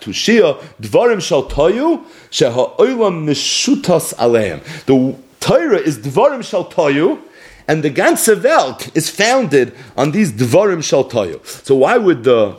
Tushia, Dvarim Shal Toyu, Sheha'olam Mishutas Aleim. The Torah is Dvarim Shal Toyu, and the ganze Welt is founded on these Dvarim Shal Toyu. So why would the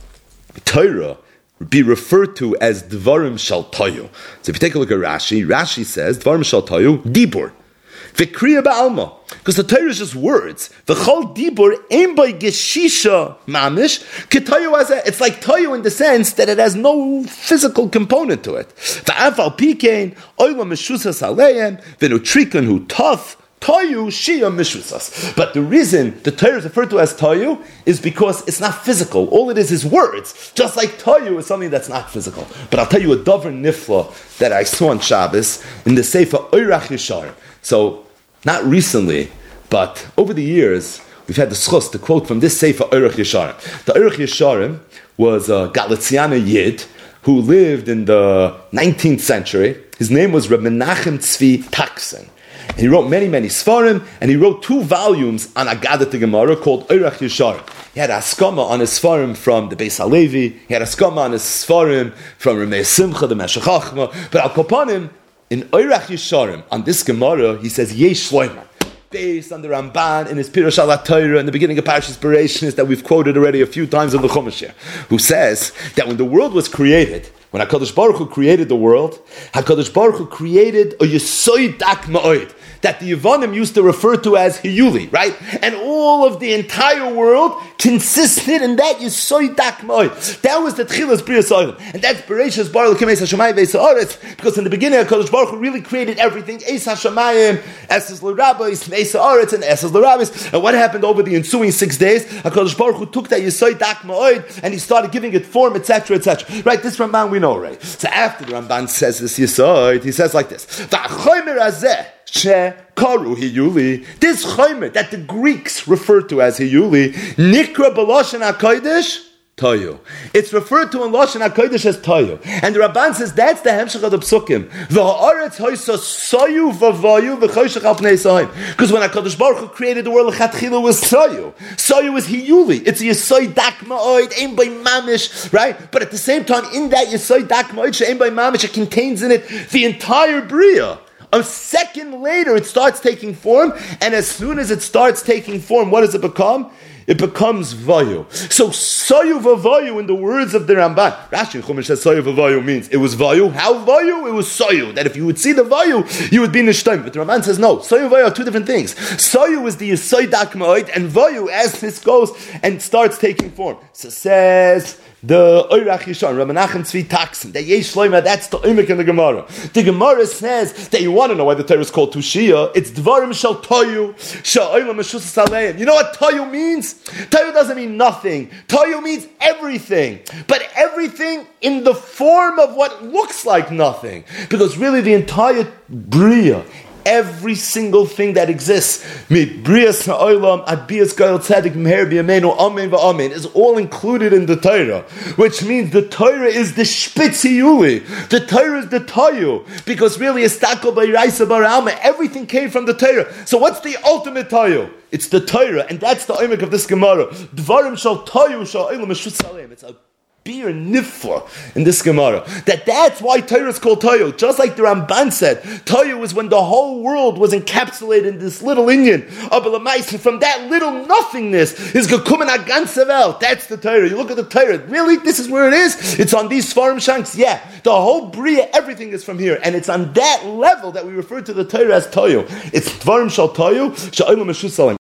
Torah be referred to as Dvarim Shal Toyu? So if you take a look at Rashi, Rashi says Dvarim Shal Toyu, Dibur. V'kriya ba'alma, because the Torah is just words. V'chol dibur ein by geshisha mamish. K'toyu as it's like toyu in the sense that it has no physical component to it. V'afal pikein oila meshusas aleim v'nutrikan hu tough. Toyu shia mishusas. But the reason the Torah is referred to as toyu is because it's not physical. All it is words. Just like toyu is something that's not physical. But I'll tell you a davar nifla that I saw on Shabbos in the Sefer Oirach Yesharim. So, not recently, but over the years, we've had the schus to quote from this Sefer Oirach Yesharim. The Oirach Yesharim was a Galiciana Yid who lived in the 19th century. His name was Reb Menachem Tzvi Taksin. And he wrote many, many Sfarim, and he wrote 2 volumes on Agadat Gemara called Oirach Yesharim. He had Haskama on his Sfarim from the Beis Halevi, he had Haskama on his Sfarim from Ramei Simcha, the Meshech Chochmah, but Al Kopanim, in Oirach Yesharim, on this Gemara, he says, Yesh Shloimeh, based on the Ramban in his Pirush al HaTorah in the beginning of Parashas Bereishis that we've quoted already a few times in the Chumash here, who says that when the world was created, when HaKadosh Baruch Hu created the world, HaKadosh Baruch Hu created a Yesoid Dak Ma'od, that the Yevanim used to refer to as Hiyuli, right? And all of the entire world consisted in that Yesoid Dak Ma'od. That was the Tchilas B'riyas Olam. And that's Bereishis Bar Elokim Eis HaShamayim Ve'Eis HaOretz, because in the beginning HaKadosh Baruch Hu really created everything. Eis HaShamayim, Esses L'Rabbis, Eis HaOretz, and Esses L'Rabbis. And what happened over the ensuing 6 days? HaKadosh Baruch Hu took that Yesoid Dak Ma'od and he started giving it form, etc., etc. Right? This Ramban we know already. So after the Ramban says this Yesoid, he says like this: V'achomer hazeh she karu hiyuli. This chomer that the Greeks referred to as hiyuli, nikra b'loshen hakodesh Toyu. It's referred to in Lashon HaKodesh as Toyu. And the Ramban says that's the Hemshech of the Psukim. V'ha'aretz hoysa soyu v'vayu v'choshech al pnei sohim. Because when HaKadosh Baruch Hu created the world, L'chatchila was Soyu. Soyu is Hiyuli. It's a Yesoid Dak Ma'od, Ein By Mamish, right? But at the same time, in that Yesoid Dak Ma'od, Ein By Mamish, it contains in it the entire Bria. A second later, it starts taking form, and as soon as it starts taking form, what does it become? It becomes vayu. So sayu vavayu in the words of the Ramban. Rashi Chumash says sayu vavayu means it was vayu. How vayu? It was sayu. That if you would see the vayu, you would be nishtaim. But the Ramban says no. Sayu and vayu are 2 different things. Sayu is the Yesod Dak Ma'od, and vayu, as this goes and starts taking form. So says the Oirach Yesharim, Reb Menachem Tzvi Taksin, that Yesh Shloimeh, that's the Oimek in the Gemara. The Gemara says that you want to know why the Torah is called Tushia. It's Dvarim Shal Toyu, Sha'olam Meshusas Aleim. You know what Toyu means? Toyu doesn't mean nothing. Toyu means everything. But everything in the form of what looks like nothing. Because really the entire Bria, every single thing that exists, Brias Ha'olam, Adbias Goyal Tzedek, Meher B'Yameinu, Amen V'Amen, is all included in the Torah. Which means the Torah is the Shpitz Hiyuli. The Torah is the Toyu. Because really, Estakol B'Yraisa Bar'alma, everything came from the Torah. So what's the ultimate Toyu? It's the Torah, and that's the Oimek of this Gemara. Dvarim Shal Toyu Shal Olam Meshutz Aleim. It's a beer nifla in this Gemara. That's why Torah is called Toyu. Just like the Ramban said, Toyu was when the whole world was encapsulated in this little Inyan. And from that little nothingness is Gekumen HaGanze Welt. That's the Torah. You look at the Torah. Really? This is where it is? It's on these Sfarim Shanks? Yeah. The whole Bria, everything is from here. And it's on that level that we refer to the Torah as Toyu. It's Dvarim Shal Toyu, Sha'olam Meshutz Aleim.